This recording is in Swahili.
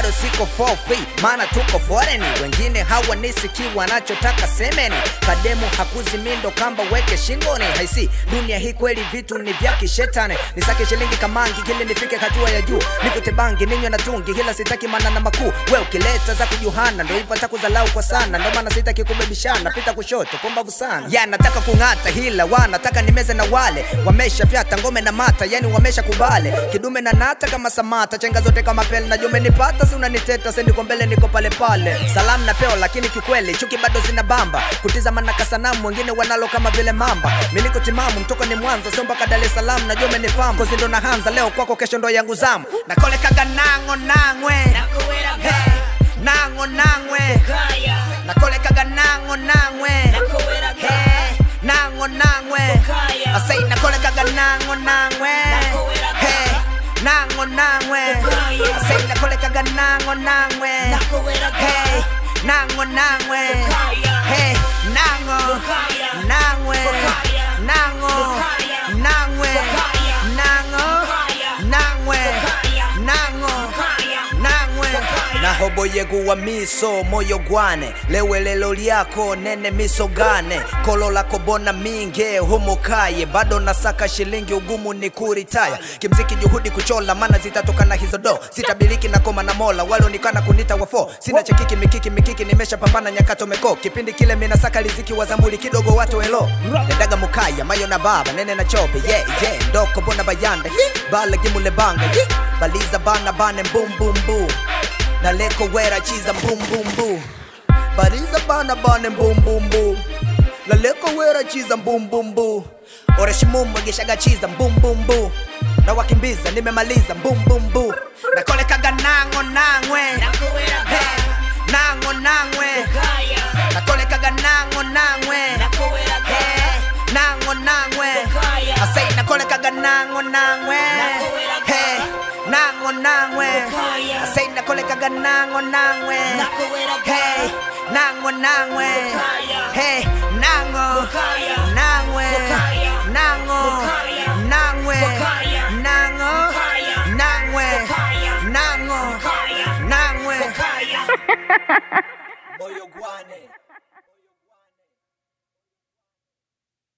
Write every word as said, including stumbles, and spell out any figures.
bado siko for free, maana tuko foreign. Wengine hawanisiki wanachotaka semeni, kademu hakuzi mindo kamba weke shingoni. Haisi dunia hii kweli vitu ni vya kishetani, nisake shilingi kamangi kile nifike hatua ya juu, nikute bangi ninywe na tungi hila sitaki manana makuu. Wewe ukileta za kujuhana ndio ipata kuzalau kwa sana, ndio maana sitaki kubebishana pita kushoto pombavu sana. Ya nataka kungata hila wanataka nimeze na wale wamesha fyata ngome na mata, yani wamesha kubale kidume na nata kama samata, chenga zote kama pele na jume nipata si unaniteta sendi kwa mbele niko pale pale. Salamu na peo lakini kikweli chuki bado zina bamba, kutizama na kasanamu wengine wanalo kama vile mamba. Mimi niko timamu mtoka ni Mwanza somba ka Dar es Salaam na jume ni famu, kozi ndo na hanza leo kwako kesho ndo yangu zamu. Na kole kaga nango nangwe Nakuwera ga nango nangwe Kaya nakole kaga nango nangwe Nakuwera ga hey nango nangwe Kaya I say nakole kaga nango nangwe hey nango nangwe I say nakole kaga nango nangwe Nakuwera ga hey nango nangwe hey nango nangwe nango nangwe nango nangwe nango nangwe na hobo yegu wa miso moyo gwane lewelelo lyako nene miso gane kolo lako bona minge homokaye bado nasaka shilingi ugumu ni kuritaya kimziki juhudi kuchola mana zitatoka na hizo do sitabiliki na koma na mola walo nikana kunita wafo sina chekiki mikiki mikiki nimesha pambana nyakato meko kipindi kile mina saka riziki wazambuli kidogo watu elo nedaga mukaya mayo na baba nene na chope yeah yeah ndoko bona bayanda bala gimule banga yeah baliza bana bane boom boom boom na leko wera chiza boom boom boom baliza bana bane boom boom boom na leko wera chiza boom boom boom ora shimumu gishaga chiza boom boom boom na wakimbiza nimemaliza boom boom boom na kole kaga nango nangwe Nakuwera ga nango nangwe Kaya na kole kaga nango nangwe Nakuwera ga nango nangwe I say na kole kaga nango nangwe hey nango nangwe I say na kole kaga nango nangwe hey nango nangwe hey nango nangwe nango nangwe nango nangwe nango nangwe moyo gwane.